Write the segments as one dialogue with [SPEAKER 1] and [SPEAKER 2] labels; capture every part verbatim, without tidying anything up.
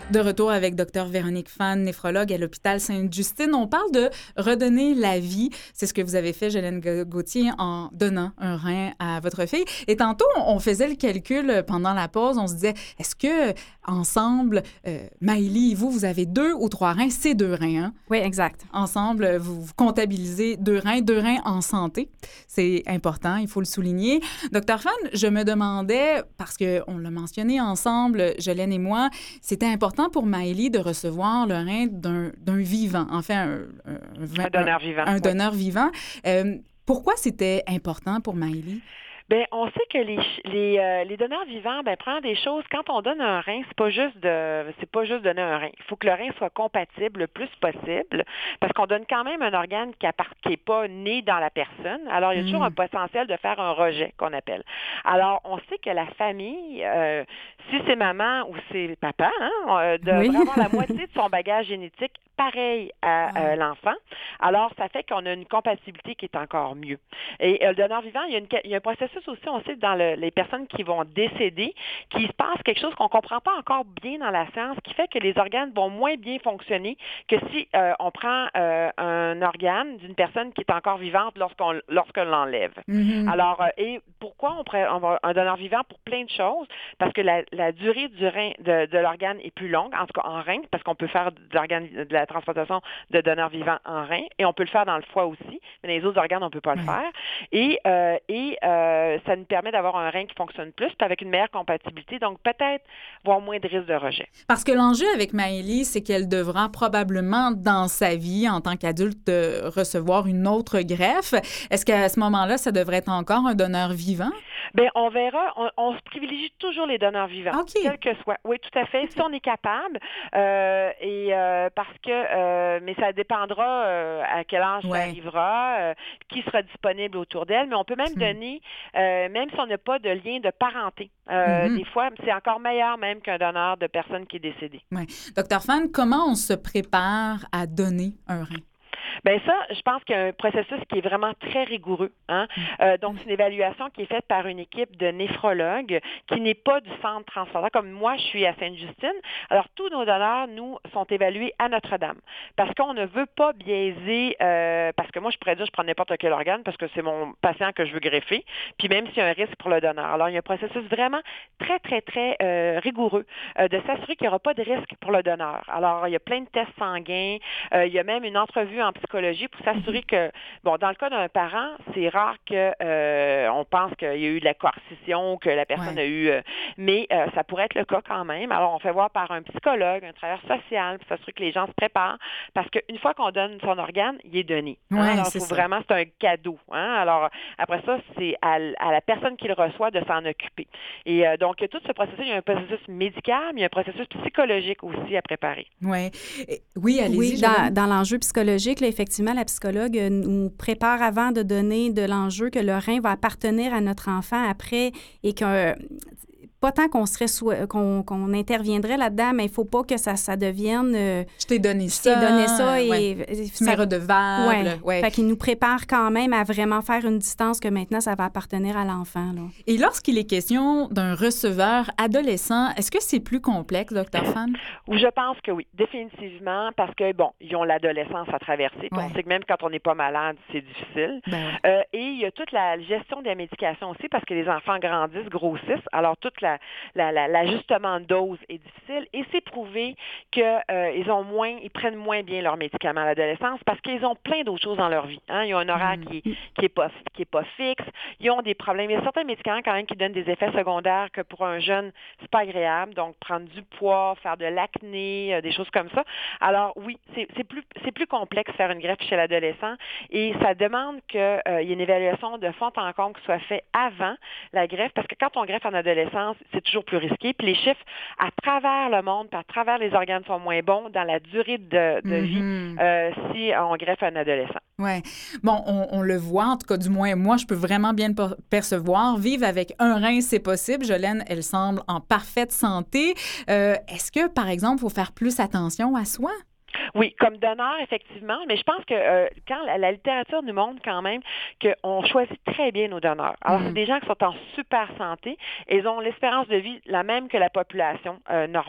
[SPEAKER 1] De retour avec Dr Véronique Fan, néphrologue à l'hôpital Sainte-Justine. On parle de redonner la vie. C'est ce que vous avez fait, Jolène Gauthier, en donnant un rein à votre fille. Et tantôt, on faisait le calcul pendant la pause. On se disait, est-ce que ensemble, euh, Maëlie et vous, vous avez deux ou trois reins? C'est deux reins, hein?
[SPEAKER 2] Oui, exact.
[SPEAKER 1] Ensemble, vous, vous comptabilisez deux reins, deux reins en santé. C'est important, il faut le souligner. Docteur Fan, je me demandais, parce qu'on l'a mentionné ensemble, Jolène et moi, c'était important pour Maëlie de recevoir le rein d'un, d'un vivant, en fait, un,
[SPEAKER 3] un, un donneur vivant.
[SPEAKER 1] Un, un
[SPEAKER 3] oui.
[SPEAKER 1] donneur vivant. Euh, pourquoi c'était important pour Maëlie?
[SPEAKER 3] Bien, on sait que les les, euh, les donneurs vivants, ben prendre des choses. Quand on donne un rein, c'est pas juste de c'est pas juste donner un rein. Il faut que le rein soit compatible le plus possible, parce qu'on donne quand même un organe qui n'est pas né dans la personne. Alors, il y a mmh. toujours un potentiel de faire un rejet qu'on appelle. Alors, on sait que la famille, euh, si c'est maman ou c'est papa, hein, devrait oui. avoir la moitié de son bagage génétique pareil à euh, l'enfant. Alors, ça fait qu'on a une compatibilité qui est encore mieux. Et euh, le donneur vivant, il y a, une, il y a un processus aussi, on sait, dans le, les personnes qui vont décéder, qu'il se passe quelque chose qu'on ne comprend pas encore bien dans la science, qui fait que les organes vont moins bien fonctionner que si euh, on prend euh, un organe d'une personne qui est encore vivante lorsqu'on lorsqu'on l'enlève. Mm-hmm. Alors, euh, et pourquoi on prend un donneur vivant? Pour plein de choses, parce que la, la durée du rein, de, de l'organe est plus longue, en tout cas en rein, parce qu'on peut faire de, de la transplantation de donneurs vivants en rein, et on peut le faire dans le foie aussi, mais dans les autres organes, on ne peut pas le faire. Et, euh, et euh, ça nous permet d'avoir un rein qui fonctionne plus, puis avec une meilleure compatibilité, donc peut-être avoir moins de risque de rejet.
[SPEAKER 1] Parce que l'enjeu avec Maëlie, c'est qu'elle devra probablement, dans sa vie, en tant qu'adulte, euh, recevoir une autre greffe. Est-ce qu'à ce moment-là, ça devrait être encore un donneur vivant?
[SPEAKER 3] Bien, on verra. On, on se privilégie toujours les donneurs vivants,
[SPEAKER 1] okay.
[SPEAKER 3] quel que soit. Oui, tout à fait. Okay. Si on est capable, euh, et euh, parce que, euh, mais ça dépendra euh, à quel âge ouais. ça arrivera, euh, qui sera disponible autour d'elle. Mais on peut même hmm. donner, euh, même si on n'a pas de lien de parenté. Euh, mm-hmm. Des fois, c'est encore meilleur même qu'un donneur de personne qui est décédée.
[SPEAKER 1] Oui. Docteur Fan, comment on se prépare à donner un rein?
[SPEAKER 3] Bien ça, je pense qu'il y a un processus qui est vraiment très rigoureux. Hein? Euh, donc, c'est une évaluation qui est faite par une équipe de néphrologues qui n'est pas du centre transplantaire. Comme moi, je suis à Sainte-Justine. Alors, tous nos donneurs, nous, sont évalués à Notre-Dame parce qu'on ne veut pas biaiser, euh, parce que moi, je pourrais dire je prends n'importe quel organe parce que c'est mon patient que je veux greffer, puis même s'il y a un risque pour le donneur. Alors, il y a un processus vraiment très, très, très euh, rigoureux euh, de s'assurer qu'il n'y aura pas de risque pour le donneur. Alors, il y a plein de tests sanguins. Euh, il y a même une entrevue en psychologie pour s'assurer que, bon, dans le cas d'un parent, c'est rare que euh, on pense qu'il y a eu de la coercition, que la personne ouais. a eu, euh, mais euh, ça pourrait être le cas quand même. Alors, on fait voir par un psychologue, un travailleur social, pour s'assurer que les gens se préparent, parce qu'une fois qu'on donne son organe, il est donné.
[SPEAKER 1] Ouais,
[SPEAKER 3] hein? Alors,
[SPEAKER 1] c'est
[SPEAKER 3] faut
[SPEAKER 1] ça.
[SPEAKER 3] vraiment, c'est un cadeau. Hein? Alors, après ça, c'est à, à la personne qui le reçoit de s'en occuper. Et euh, donc, tout ce processus, il y a un processus médical, mais il y a un processus psychologique aussi à préparer.
[SPEAKER 1] Ouais. Oui, allez-y.
[SPEAKER 2] Oui, dans, dans l'enjeu psychologique, là, effectivement, la psychologue nous prépare avant de donner de l'enjeu que le rein va appartenir à notre enfant après et que pas tant qu'on serait sou- qu'on, qu'on interviendrait là-dedans, mais il ne faut pas que ça, ça devienne... Euh,
[SPEAKER 1] je t'ai donné ça.
[SPEAKER 2] Je t'ai donné ça et...
[SPEAKER 1] Ouais. Tu m'es redevable.
[SPEAKER 2] Ouais.
[SPEAKER 1] Ouais.
[SPEAKER 2] Fait qu'il nous prépare quand même à vraiment faire une distance que maintenant, ça va appartenir à l'enfant. Là.
[SPEAKER 1] Et lorsqu'il est question d'un receveur adolescent, est-ce que c'est plus complexe, docteur Fan?
[SPEAKER 3] Je pense que oui, définitivement, parce que, bon, ils ont l'adolescence à traverser. Ouais. On sait que même quand on n'est pas malade, c'est difficile. Ben ouais. euh, et il y a toute la gestion de la médication aussi, parce que les enfants grandissent, grossissent. Alors, toute la, la, la, l'ajustement de dose est difficile. Et c'est prouvé qu'ils euh, ont moins, ils prennent moins bien leurs médicaments à l'adolescence parce qu'ils ont plein d'autres choses dans leur vie. Hein? Ils ont un horaire mm. qui n'est qui est pas, qui est pas fixe. Ils ont des problèmes. Il y a certains médicaments quand même qui donnent des effets secondaires que pour un jeune, c'est pas agréable. Donc, prendre du poids, faire de l'acné, euh, des choses comme ça. Alors, oui, c'est, c'est, plus, c'est plus complexe faire une greffe chez l'adolescent et ça demande qu'il euh, y ait une évaluation de fond en comble qui soit faite avant la greffe parce que quand on greffe en adolescence, c'est toujours plus risqué. Puis les chiffres à travers le monde, puis à travers les organes sont moins bons dans la durée de, de mm-hmm. vie euh, si on greffe un adolescent.
[SPEAKER 1] Oui. Bon, on, on le voit, en tout cas, du moins, moi, je peux vraiment bien le percevoir. Vivre avec un rein, c'est possible. Jolène, elle semble en parfaite santé. Euh, est-ce que, par exemple, il faut faire plus attention à soi?
[SPEAKER 3] Oui, comme donneur, effectivement, mais je pense que euh, quand la, la littérature nous montre quand même qu'on choisit très bien nos donneurs. Alors, mm-hmm. c'est des gens qui sont en super santé et ils ont l'espérance de vie la même que la population euh, normale.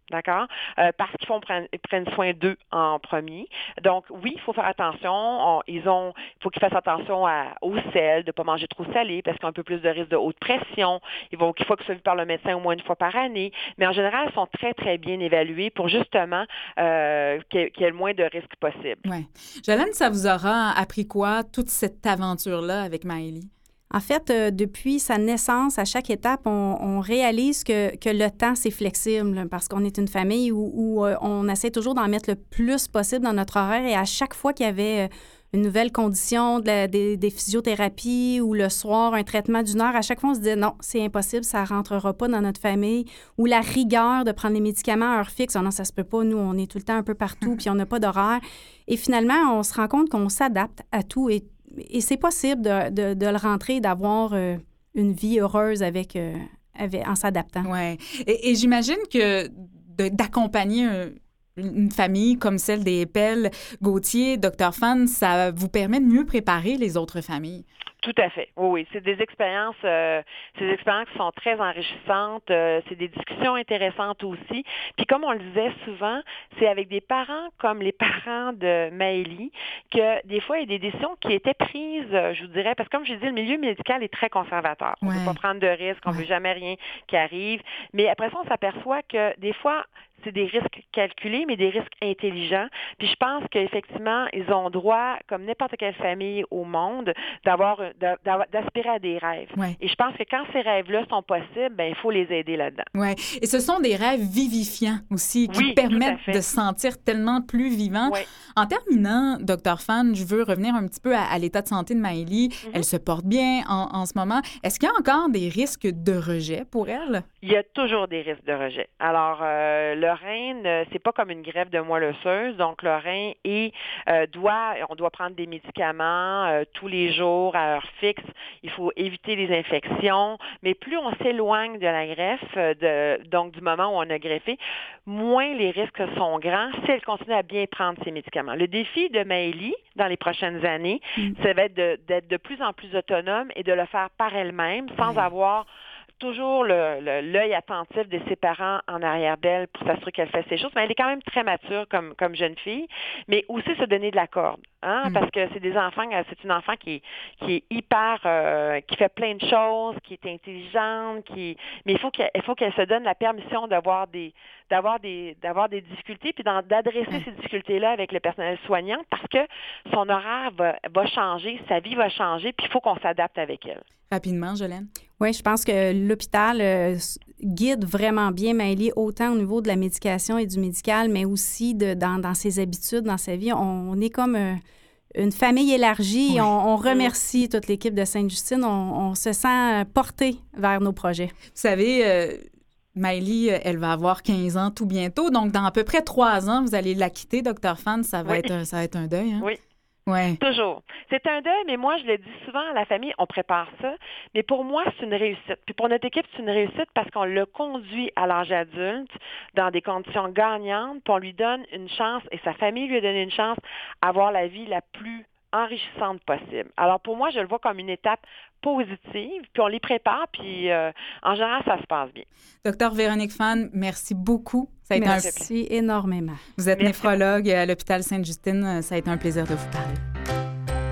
[SPEAKER 3] D'accord? Euh, parce qu'ils font prennent, prennent soin d'eux en premier. Donc, oui, il faut faire attention. On, ils ont, il faut qu'ils fassent attention à, au sel, de ne pas manger trop salé, parce qu'ils ont un peu plus de risque de haute pression. Il faut qu'il faut qu'ils soient vus par le médecin au moins une fois par année. Mais en général, ils sont très, très bien évalués pour justement euh, qu'il y ait, qu'il y ait le moins de risques possible.
[SPEAKER 1] Oui. Jolene, ça vous aura appris quoi, toute cette aventure-là avec Maëlie?
[SPEAKER 2] En fait, euh, depuis sa naissance, à chaque étape, on, on réalise que, que le temps, c'est flexible parce qu'on est une famille où, où euh, on essaie toujours d'en mettre le plus possible dans notre horaire et à chaque fois qu'il y avait euh, une nouvelle condition, de la, des, des physiothérapies ou le soir, un traitement d'une heure, à chaque fois, on se disait non, c'est impossible, ça ne rentrera pas dans notre famille. Ou la rigueur de prendre les médicaments à heure fixe, oh non, ça se peut pas, nous, on est tout le temps un peu partout puis on n'a pas d'horaire. Et finalement, on se rend compte qu'on s'adapte à tout et Et c'est possible de, de, de le rentrer et d'avoir euh, une vie heureuse avec, euh, avec, en s'adaptant.
[SPEAKER 1] Oui. Et, et j'imagine que de, d'accompagner un, une famille comme celle des Pelle Gauthier, docteur Fan, ça vous permet de mieux préparer les autres familles.
[SPEAKER 3] Tout à fait. Oui, oui. C'est des expériences, euh, c'est des expériences qui sont très enrichissantes. Euh, c'est des discussions intéressantes aussi. Puis comme on le disait souvent, c'est avec des parents comme les parents de Maëlie que des fois, il y a des décisions qui étaient prises, je vous dirais, parce que comme je dis, le milieu médical est très conservateur. On ne
[SPEAKER 1] ouais.
[SPEAKER 3] veut pas prendre de risques, on ne
[SPEAKER 1] ouais.
[SPEAKER 3] veut jamais rien qui arrive. Mais après ça, on s'aperçoit que des fois, c'est des risques calculés, mais des risques intelligents. Puis je pense qu'effectivement, ils ont droit, comme n'importe quelle famille au monde, d'avoir, d'aspirer à des rêves.
[SPEAKER 1] Ouais.
[SPEAKER 3] Et je pense que quand ces rêves-là sont possibles, ben il faut les aider là-dedans.
[SPEAKER 1] Oui. Et ce sont des rêves vivifiants aussi, qui
[SPEAKER 3] oui,
[SPEAKER 1] permettent de se sentir tellement plus vivant.
[SPEAKER 3] Oui.
[SPEAKER 1] En terminant, docteur Fan, je veux revenir un petit peu à, à l'état de santé de Maëlie. Mm-hmm. Elle se porte bien en, en ce moment. Est-ce qu'il y a encore des risques de rejet pour elle?
[SPEAKER 3] Il y a toujours des risques de rejet. Alors, euh, le rein, c'est pas comme une greffe de moelle osseuse. Donc, le rein est, euh, doit, on doit prendre des médicaments euh, tous les jours à heure fixe. Il faut éviter les infections. Mais plus on s'éloigne de la greffe, de, donc du moment où on a greffé, moins les risques sont grands si elle continue à bien prendre ses médicaments. Le défi de Maëlie, dans les prochaines années, mmh. ça va être de, d'être de plus en plus autonome et de le faire par elle-même sans mmh. avoir toujours le, le, l'œil attentif de ses parents en arrière d'elle pour s'assurer qu'elle fait ces choses. Mais elle est quand même très mature comme, comme jeune fille, mais aussi se donner de la corde. Hein? Mm. Parce que c'est des enfants, c'est une enfant qui, qui est hyper, euh, qui fait plein de choses, qui est intelligente, qui, mais il faut qu'elle, il faut qu'elle se donne la permission d'avoir des, d'avoir des, d'avoir des difficultés, puis d'adresser mm. ces difficultés-là avec le personnel soignant, parce que son horaire va, va changer, sa vie va changer, puis il faut qu'on s'adapte avec elle.
[SPEAKER 1] Rapidement, Jolene.
[SPEAKER 2] Oui, je pense que l'hôpital euh, guide vraiment bien Maëlie, autant au niveau de la médication et du médical, mais aussi de, dans, dans ses habitudes, dans sa vie. On, on est comme euh, une famille élargie. Oui. On, on remercie oui. toute l'équipe de Sainte-Justine. On, on se sent porté vers nos projets.
[SPEAKER 1] Vous savez... Euh... Maëlie, elle va avoir quinze ans tout bientôt. Donc, dans à peu près trois ans, vous allez la quitter, docteur Fan. Ça va, oui. être, un, ça va être un deuil. Hein?
[SPEAKER 3] Oui.
[SPEAKER 1] Ouais.
[SPEAKER 3] Toujours. C'est un deuil, mais moi, je le dis souvent à la famille, on prépare ça. Mais pour moi, c'est une réussite. Puis pour notre équipe, c'est une réussite parce qu'on l'a conduit à l'âge adulte dans des conditions gagnantes, puis on lui donne une chance, et sa famille lui a donné une chance à avoir la vie la plus enrichissante possible. Alors pour moi, je le vois comme une étape positive, puis on les prépare, puis euh, en général, ça se passe bien.
[SPEAKER 1] Docteur Véronique Fan, merci beaucoup.
[SPEAKER 2] Ça a été merci un... énormément.
[SPEAKER 1] Vous êtes
[SPEAKER 3] merci.
[SPEAKER 1] néphrologue à l'hôpital Sainte-Justine. Ça a été un plaisir de vous parler.